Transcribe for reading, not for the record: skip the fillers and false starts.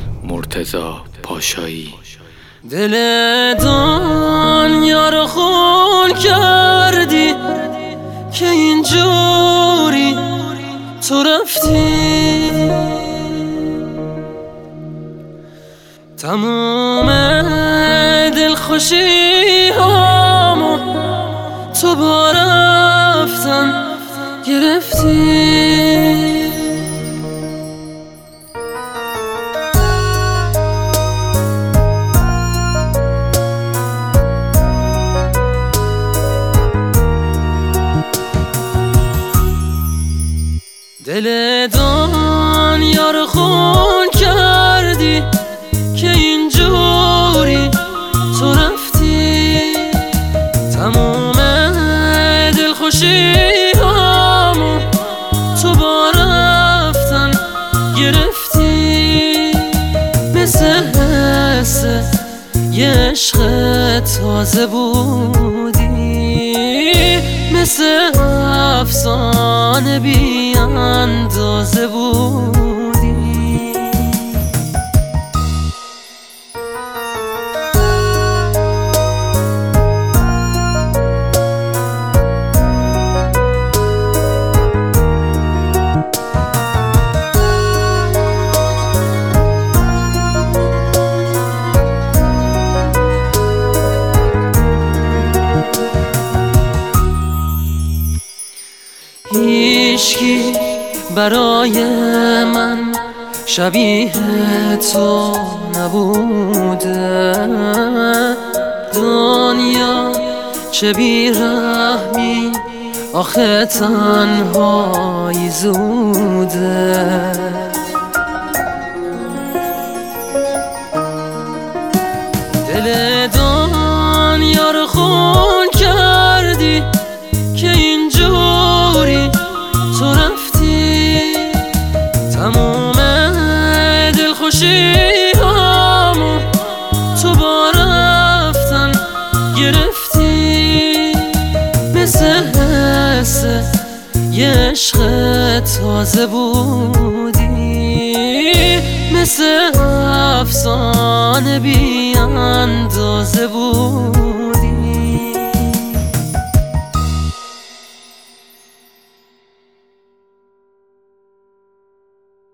مرتضی پاشایی. دل دنیا رو خون کردی که اینجوری تو رفتی، تموم دلخوشی هامو تو با رفتن گرفتی. دل دنیا رو خون کردی که اینجوری تو رفتی، تموم دلخوشی هامو تو با رفتن گرفتی. مثل یه عشق تازه بودی، مثل افسانه بی اندازه بودی. هیچکی برای من شبیه تو نبوده، دنیا چه بیرحمی آخه تنهایی زوده. دل دنیا رو خون کردی که اینجوری تو رفتی، تموم دلخوشی هامو تو با رفتن گرفتی. مثل یه عشق تازه بودی، مثل افسانه بی اندازه بود.